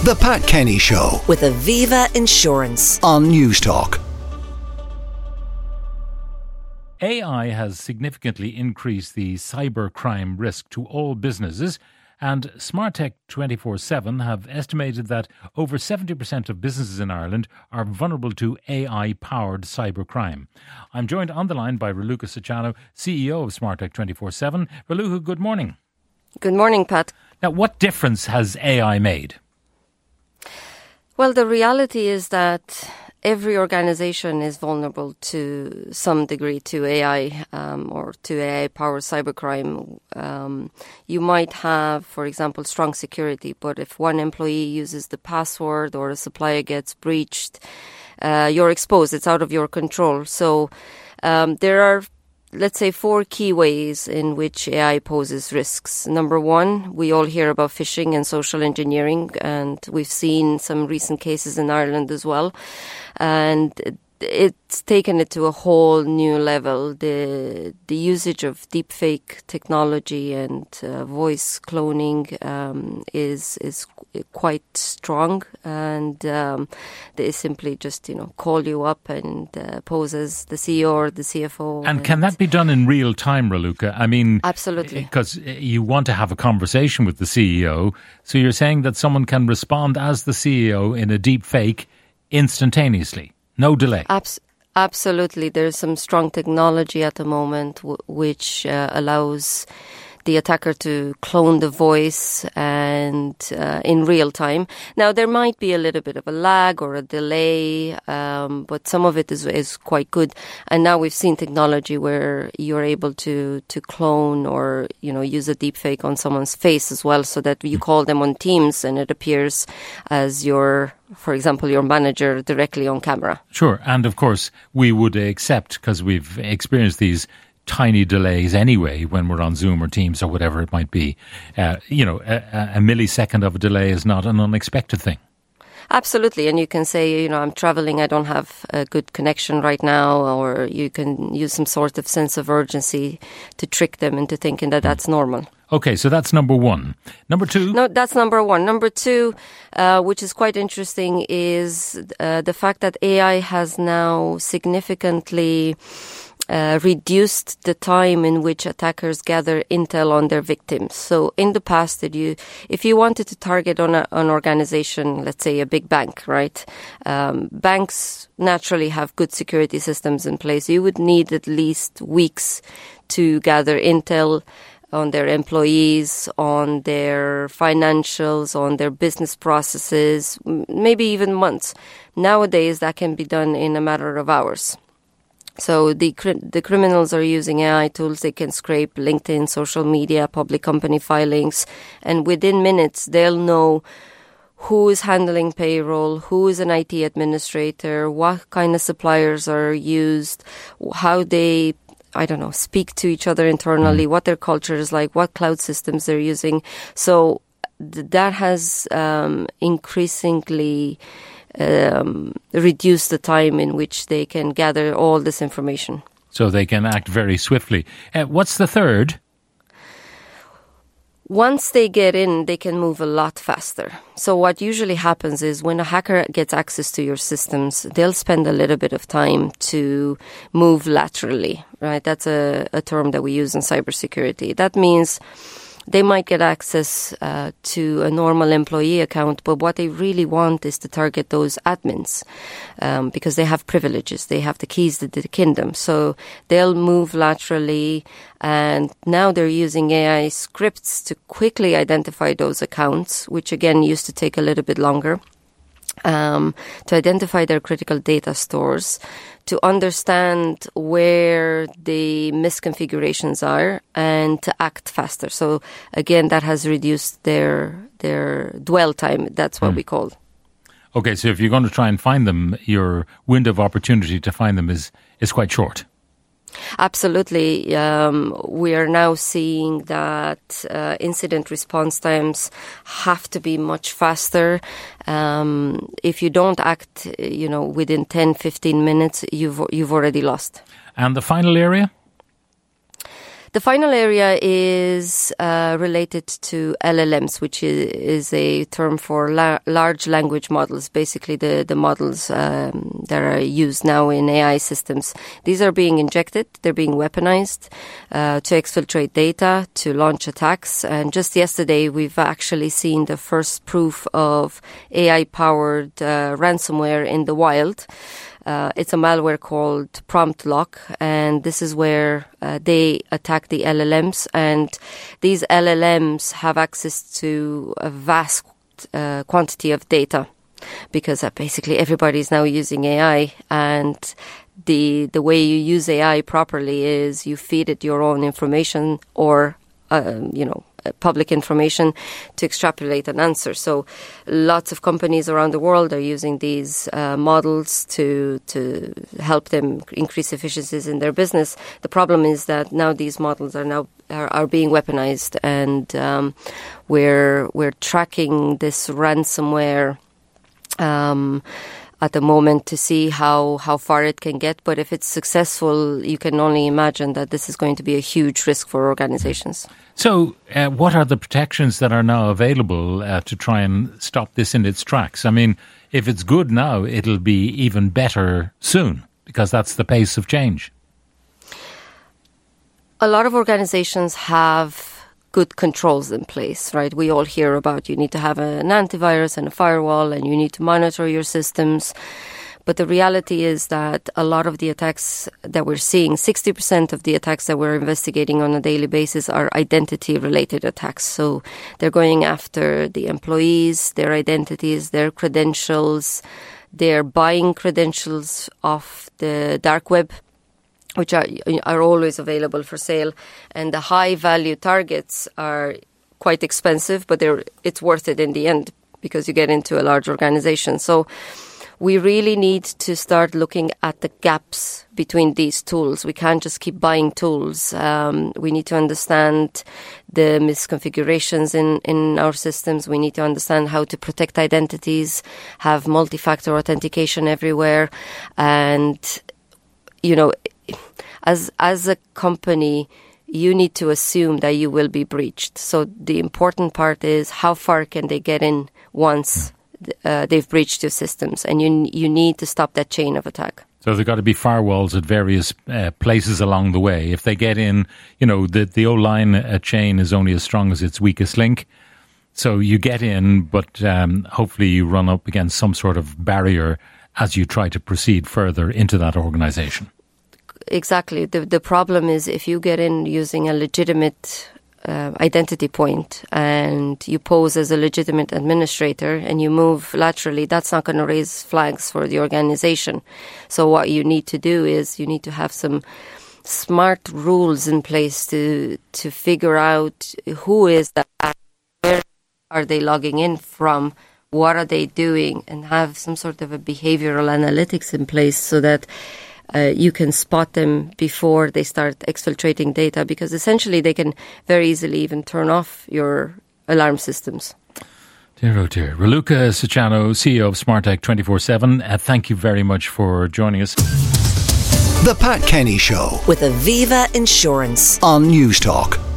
The Pat Kenny Show with Aviva Insurance on Newstalk. AI has significantly increased the cybercrime risk to all businesses, and SmartTech 24/7 have estimated that over 70% of businesses in Ireland are vulnerable to AI-powered cybercrime. I'm joined on the line by Raluca Sacciano, CEO of SmartTech 24/7. Raluca, good morning. Good morning, Pat. Now, what difference has AI made? Well, the reality is that every organization is vulnerable to some degree to AI or to AI-powered cybercrime. You might have, for example, strong security, but if one employee uses the password or a supplier gets breached, you're exposed. It's out of your control. So there are, let's say, 4 key ways in which AI poses risks. Number one, we all hear about phishing and social engineering, and we've seen some recent cases in Ireland as well. And it's taken it to a whole new level. The usage of deepfake technology and voice cloning is quite strong, and they simply just call you up and pose as the CEO or the CFO. And can that be done in real time, Raluca? I mean, absolutely, because you want to have a conversation with the CEO, so you're saying that someone can respond as the CEO in a deepfake instantaneously. No delay. Absolutely. There's some strong technology at the moment which allows the attacker to clone the voice and in real time. Now, there might be a little bit of a lag or a delay, but some of it is quite good. And now we've seen technology where you're able to clone or use a deepfake on someone's face as well, so that you call them on Teams and it appears as for example, your manager directly on camera. Sure. And of course, we would accept, because we've experienced these tiny delays anyway when we're on Zoom or Teams or whatever it might be. A millisecond of a delay is not an unexpected thing. Absolutely. And you can say, I'm traveling, I don't have a good connection right now, or you can use some sort of sense of urgency to trick them into thinking that that's normal. Okay, so that's number one. Number two? No, that's number one. Number two, which is quite interesting, is the fact that AI has now significantly reduced the time in which attackers gather intel on their victims. So in the past, if you wanted to target on an organization, let's say a big bank, right? Banks naturally have good security systems in place. You would need at least weeks to gather intel on their employees, on their financials, on their business processes, maybe even months. Nowadays, that can be done in a matter of hours. So the criminals are using AI tools. They can scrape LinkedIn, social media, public company filings, and within minutes, they'll know who is handling payroll, who is an IT administrator, what kind of suppliers are used, how they speak to each other internally, what their culture is like, what cloud systems they're using. So that has increasingly reduced the time in which they can gather all this information. So they can act very swiftly. What's the third? Once they get in, they can move a lot faster. So what usually happens is when a hacker gets access to your systems, they'll spend a little bit of time to move laterally, right? That's a term that we use in cybersecurity. That means they might get access to a normal employee account, but what they really want is to target those admins because they have privileges. They have the keys to the kingdom. So they'll move laterally, and now they're using AI scripts to quickly identify those accounts, which again used to take a little bit longer. To identify their critical data stores, to understand where the misconfigurations are, and to act faster. So again, that has reduced their dwell time. That's what we call. Okay, so if you're going to try and find them, your window of opportunity to find them is quite short. Absolutely. We are now seeing that incident response times have to be much faster. If you don't act, within 10, 15 minutes, you've already lost. And the final area? The final area is related to LLMs, which is a term for large language models, basically the models that are used now in AI systems. These are being injected, they're being weaponized to exfiltrate data, to launch attacks. And just yesterday, we've actually seen the first proof of AI-powered ransomware in the wild. It's a malware called PromptLock, and this is where they attack the LLMs. And these LLMs have access to a vast quantity of data, because basically everybody is now using AI, and the way you use AI properly is you feed it your own information or public information to extrapolate an answer. So lots of companies around the world are using these models to help them increase efficiencies in their business. The problem is that now these models are being weaponized, and we're tracking this ransomware at the moment to see how far it can get. But if it's successful, you can only imagine that this is going to be a huge risk for organizations. So what are the protections that are now available to try and stop this in its tracks? I mean, if it's good now, it'll be even better soon, because that's the pace of change. A lot of organizations have good controls in place, right? We all hear about you need to have an antivirus and a firewall, and you need to monitor your systems. But the reality is that a lot of the attacks that we're seeing, 60% of the attacks that we're investigating on a daily basis are identity-related attacks. So they're going after the employees, their identities, their credentials. They're buying credentials off the dark web, which are always available for sale. And the high-value targets are quite expensive, but it's worth it in the end because you get into a large organization. So we really need to start looking at the gaps between these tools. We can't just keep buying tools. We need to understand the misconfigurations in our systems. We need to understand how to protect identities, have multi-factor authentication everywhere. And, as a company, you need to assume that you will be breached. So the important part is how far can they get in once they've breached your systems, and you need to stop that chain of attack. So there've got to be firewalls at various places along the way. If they get in, the O-line chain is only as strong as its weakest link. So you get in, but hopefully you run up against some sort of barrier as you try to proceed further into that organization. Exactly. The problem is if you get in using a legitimate identity point and you pose as a legitimate administrator and you move laterally, that's not going to raise flags for the organization. So what you need to do is you need to have some smart rules in place to figure out who is that, where are they logging in from, what are they doing, and have some sort of a behavioral analytics in place so that you can spot them before they start exfiltrating data, because essentially they can very easily even turn off your alarm systems. Dear, oh dear. Raluca Sicciano, CEO of Smartech 24/7, thank you very much for joining us. The Pat Kenny Show with Aviva Insurance on News Talk.